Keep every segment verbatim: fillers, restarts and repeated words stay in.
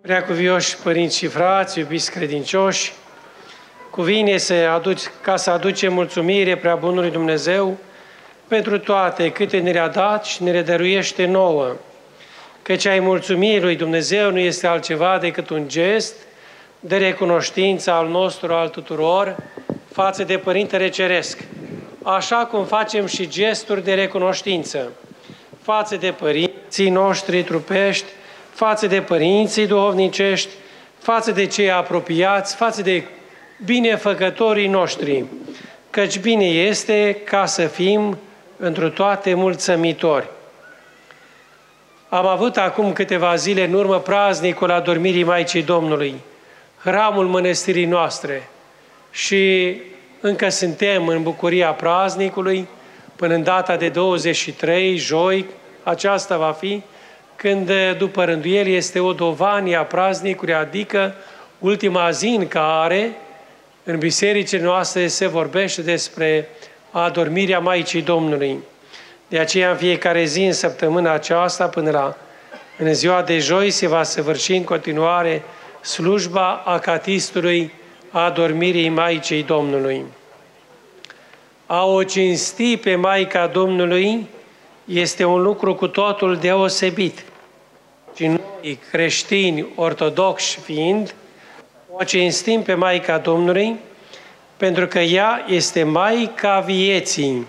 Preacuvioși părinți și frați, iubiți credincioși, cuvine să aduci, ca să aducem mulțumire prea bunului Dumnezeu pentru toate câte ne le-a dat și ne le dăruiește nouă. Căci ai mulțumirii lui Dumnezeu nu este altceva decât un gest de recunoștință al nostru, al tuturor, față de Părintele Ceresc. Așa cum facem și gesturi de recunoștință față de părinții noștri trupești, față de părinții duhovnicești, față de cei apropiați, față de binefăcătorii noștri, căci bine este ca să fim întru toate mulțămitori. Am avut acum câteva zile în urmă praznicul adormirii Maicii Domnului, hramul mănăstirii noastre, și încă suntem în bucuria praznicului, până în data de douăzeci și trei, joi, aceasta va fi, când după rânduieli este o dovanie a praznicului, adică ultima zi în care în bisericile noastre se vorbește despre adormirea Maicii Domnului. De aceea în fiecare zi în săptămâna aceasta până la în ziua de joi se va săvârși în continuare slujba acatistului adormirii Maicii Domnului. A o cinsti pe Maica Domnului este un lucru cu totul deosebit. Și noi, creștini ortodoxi fiind, o cinstim pe Maica Domnului pentru că ea este Maica vieții.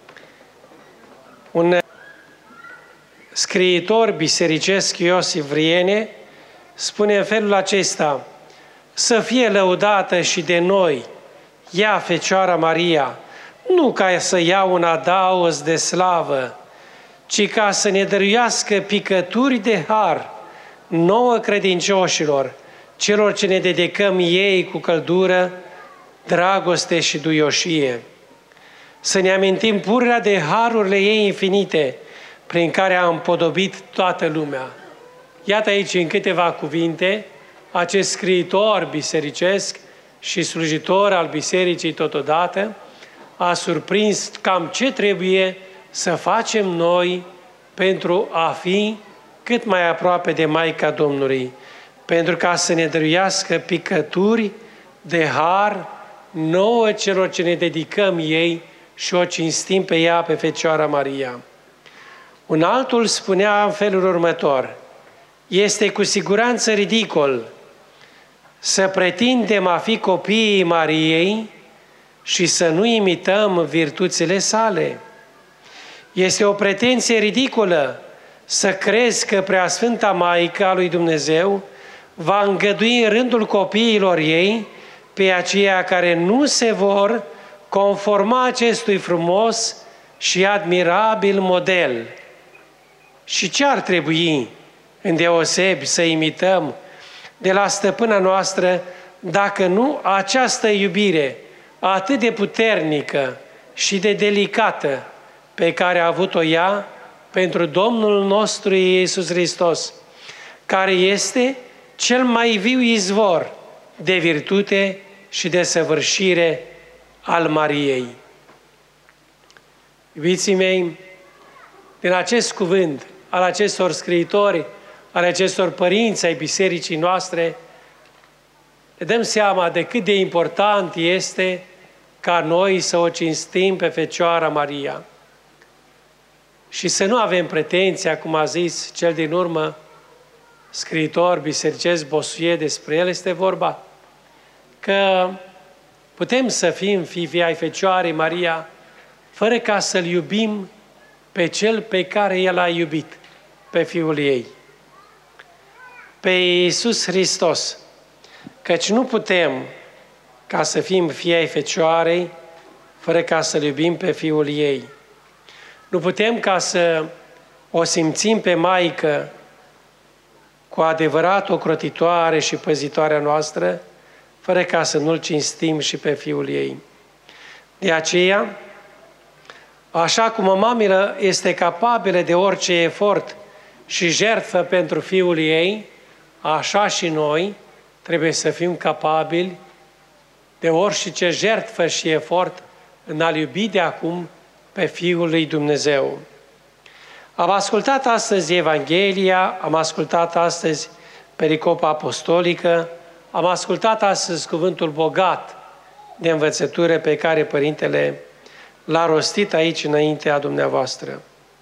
Un scriitor bisericesc, Iosif Vriene, spune în felul acesta: să fie lăudată și de noi ea, Fecioara Maria, nu ca să ia un adaos de slavă, ci ca să ne dăruiască picături de har nouă credincioșilor, celor ce ne dedicăm ei cu căldură, dragoste și duioșie. Să ne amintim pururea de harurile ei infinite, prin care a împodobit toată lumea. Iată aici, în câteva cuvinte, acest scriitor bisericesc și slujitor al bisericii totodată a surprins cam ce trebuie să facem noi pentru a fi cât mai aproape de Maica Domnului, pentru ca să ne dăruiască picături de har nouă celor ce ne dedicăm ei și o cinstim pe ea, pe Fecioara Maria. Un altul spunea în felul următor: este cu siguranță ridicol să pretindem a fi copiii Mariei și să nu imităm virtuțile sale. Este o pretenție ridicolă să crezi că Preasfânta Maică a lui Dumnezeu va îngădui în rândul copiilor ei pe aceia care nu se vor conforma acestui frumos și admirabil model. Și ce ar trebui îndeosebi să imităm de la stăpâna noastră, dacă nu această iubire atât de puternică și de delicată pe care a avut-o ea pentru Domnul nostru Iisus Hristos, care este cel mai viu izvor de virtute și de săvârșire al Mariei. Iubiții mei, din acest cuvânt al acestor scriitori, al acestor părinți ai bisericii noastre, ne dăm seama de cât de important este ca noi să o cinstim pe Fecioara Maria. Și să nu avem pretenția, cum a zis cel din urmă, scriitor bisericesc Bosuie, despre el este vorba, că putem să fim fii ai Fecioarei Maria fără ca să-L iubim pe Cel pe care El a iubit, pe Fiul ei, pe Iisus Hristos. Căci nu putem ca să fim fii ai Fecioarei fără ca să-L iubim pe Fiul ei. Nu putem ca să o simțim pe Maică cu adevărat ocrotitoare și păzitoarea noastră, fără ca să nu-L cinstim și pe Fiul ei. De aceea, așa cum o mamă este capabilă de orice efort și jertfă pentru Fiul ei, așa și noi trebuie să fim capabili de orice jertfă și efort în a-L iubi de acum pe Fiul lui Dumnezeu. Am ascultat astăzi Evanghelia, am ascultat astăzi pe pericopa apostolică, am ascultat astăzi cuvântul bogat de învățătură pe care Părintele l-a rostit aici înaintea dumneavoastră.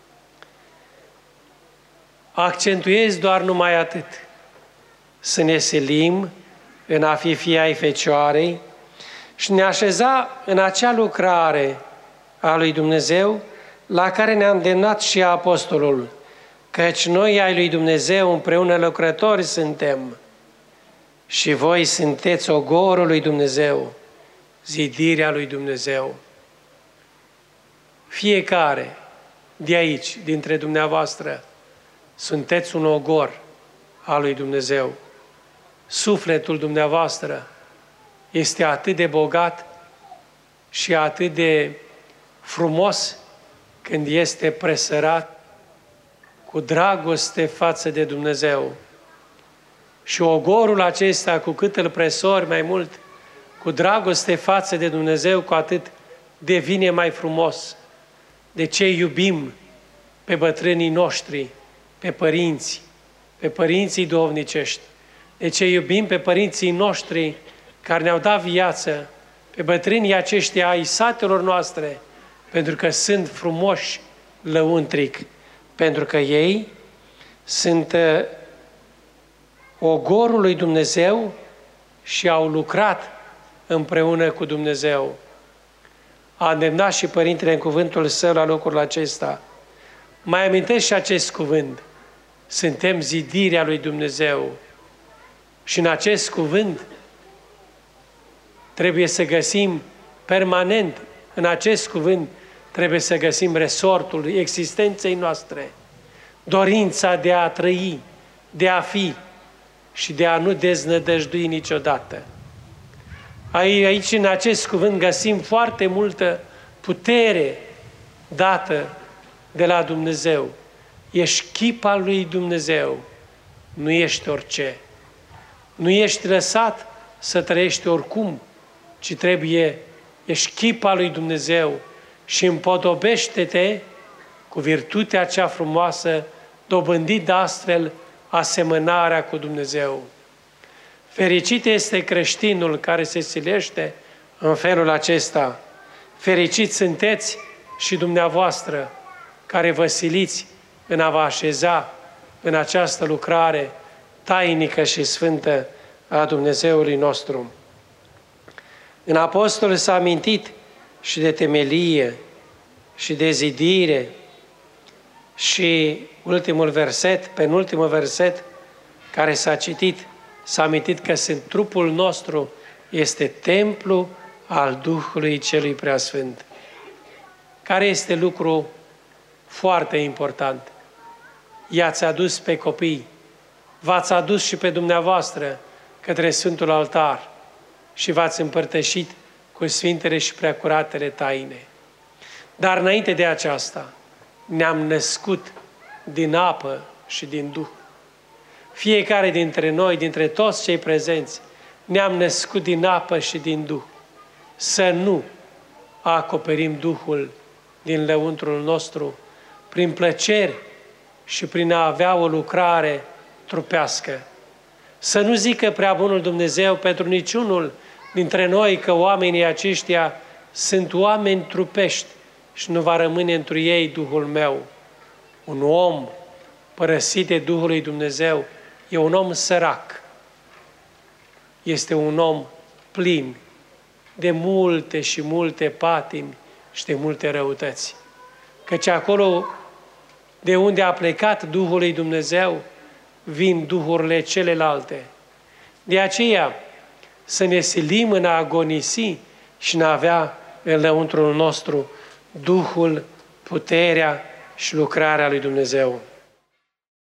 Accentuez doar numai atât, să ne silim în a fi fii ai Fecioarei și ne așeza în acea lucrare a lui Dumnezeu la care ne-a îndemnat și apostolul, căci noi ai lui Dumnezeu împreună lucrători suntem și voi sunteți ogorul lui Dumnezeu, zidirea lui Dumnezeu. Fiecare de aici, dintre dumneavoastră, sunteți un ogor al lui Dumnezeu. Sufletul dumneavoastră este atât de bogat și atât de frumos când este presărat cu dragoste față de Dumnezeu. Și ogorul acesta, cu cât îl presori mai mult, cu dragoste față de Dumnezeu, cu atât devine mai frumos. De ce iubim pe bătrânii noștri, pe părinți, pe părinții duhovnicești? De ce iubim pe părinții noștri care ne-au dat viață, pe bătrânii aceștia ai satelor noastre, pentru că sunt frumoși lăuntric, pentru că ei sunt ogorul lui Dumnezeu și au lucrat împreună cu Dumnezeu. A îndemnat și Părintele în cuvântul său la locul acesta. Mai amintesc și acest cuvânt. Suntem zidirea lui Dumnezeu. Și în acest cuvânt trebuie să găsim permanent, în acest cuvânt trebuie să găsim resortul existenței noastre, dorința de a trăi, de a fi și de a nu deznădăjdui niciodată. Aici, în acest cuvânt, găsim foarte multă putere dată de la Dumnezeu. Ești chip al lui Dumnezeu, nu ești orice. Nu ești lăsat să trăiești oricum, ci trebuie, ești chip al lui Dumnezeu și împodobește-te cu virtutea cea frumoasă, dobândit astfel asemănarea cu Dumnezeu. Fericit este creștinul care se silește în felul acesta. Fericiți sunteți și dumneavoastră care vă siliți în a vă așeza în această lucrare tainică și sfântă a Dumnezeului nostru. În apostol s-a amintit și de temelie și de zidire și ultimul verset, penultimul verset care s-a citit, s-a amintit că sunt trupul nostru este templu al Duhului Celui Preasfânt. Care este lucru foarte important? I-ați adus pe copii, v-ați adus și pe dumneavoastră către Sfântul Altar și v-ați împărtășit cu Sfintele și Preacuratele taine. Dar înainte de aceasta, ne-am născut din apă și din Duh. Fiecare dintre noi, dintre toți cei prezenți, ne-am născut din apă și din Duh. Să nu acoperim Duhul din lăuntrul nostru prin plăceri și prin a avea o lucrare trupească. Să nu zică prea bunul Dumnezeu pentru niciunul dintre noi că oamenii aceștia sunt oameni trupești și nu va rămâne întru ei Duhul meu. Un om părăsit de Duhul lui Dumnezeu e un om sărac. Este un om plin de multe și multe patimi și de multe răutăți. Căci acolo de unde a plecat Duhul lui Dumnezeu, vin duhurile celelalte. De aceea să ne silim în a agonisi și în a avea în lăuntrul nostru Duhul, puterea și lucrarea lui Dumnezeu.